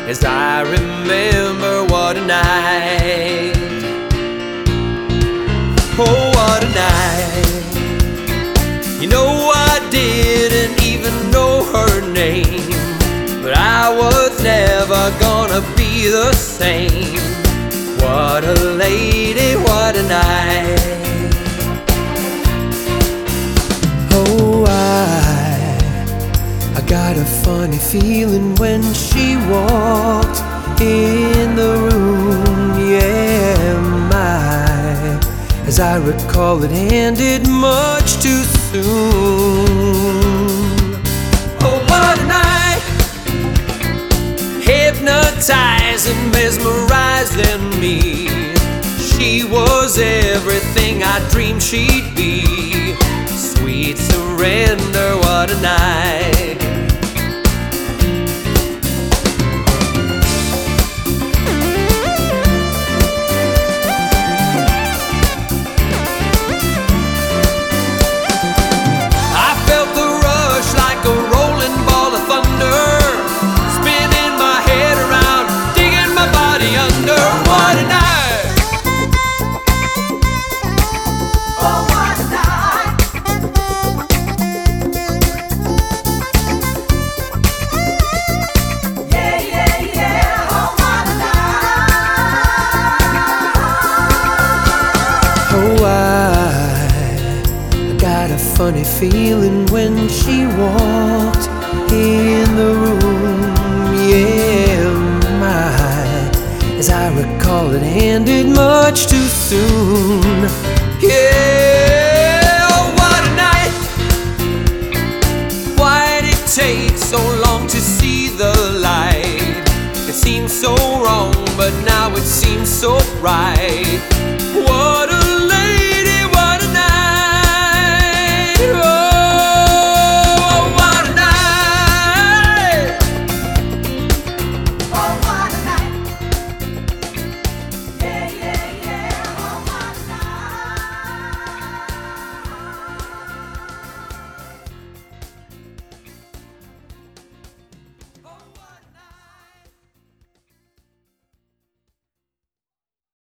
as I remember what a night. Oh, what a night. You know, I didn't even know her name, but I was never gonna be the same. What a lady, what a night. Oh, I got a funny feeling when she walked in the room. Yeah, as I recall, it ended much too soon. Oh, what a night. Hypnotizing, mesmerizing me. She was everything I dreamed she'd be. Sweet surrender, what a night. I felt the rush like a rolling ball of thunder, spinning my head around, digging my body under. What a night. Oh, I got a funny feeling when she walked in the room. Yeah, as I recall, it ended much too soon. Yeah, oh, what a night. Why'd it take so long to see the light? It seemed so wrong, but now it seems so right.